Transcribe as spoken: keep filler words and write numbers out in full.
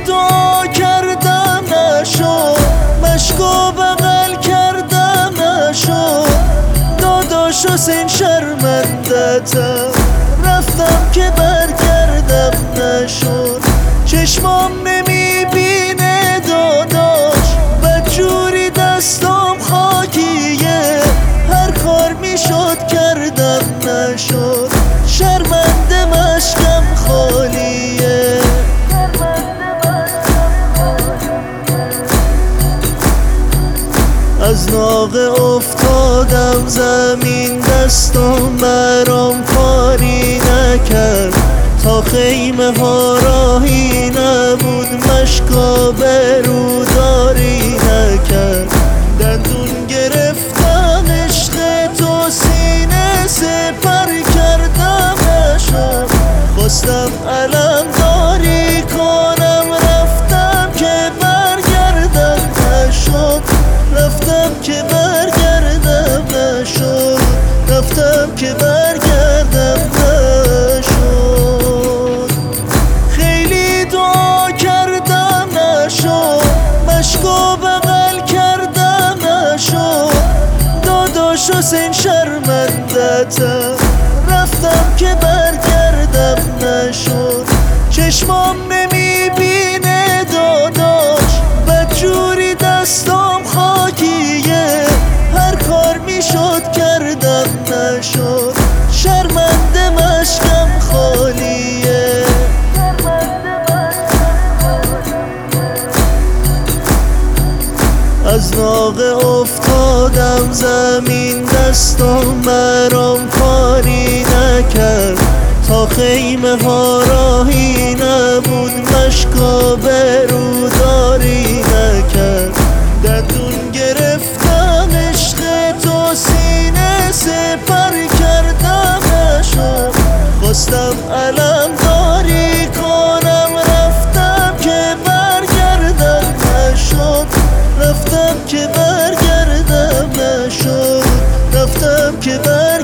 دعا کردم نشد، مشکو بغل کردم نشد. داداش حسین شرمندتم، رفتم که برگردم نشد. چشمام نمیبینه داداش، بدجوری دستام خاکیه. هر کار میشد کردم نشد، شرمنده مشکم خالیه. از ناقه افتادم زمین، دستم برام کاری نکرد. تا خیمه ها راهی نبود، مشکا بروداری نکرد. دندون گرفتم عشق تو، سینه سپر کردم نشد. خواستم علم داری کنم، رفتم که برگردم نشد. رفتم که برگردم نشد، رفتم که برگردم نشد. خیلی دعا کردم نشد، مشکو بغل کردم نشد. داداش حسین شرمندتم، رفتم که برگردم نشد. چشمام نمیبینه داداش، بدجوری دستام خاکیه. هر کار میشد کردم نشد، شرمنده مشکم خالیه. از ناقه افتادم زمین، دستم برام کاری نکرد. تا خیمه ها راهی نبود، مشکا بروداری نکرد. دندون گرفتم عشق تو، سینه سپر کردم نشد. خواستم علم داری کنم، رفتم که برگردم نشد. رفتم که برگردم نشد، رفتم که برگردم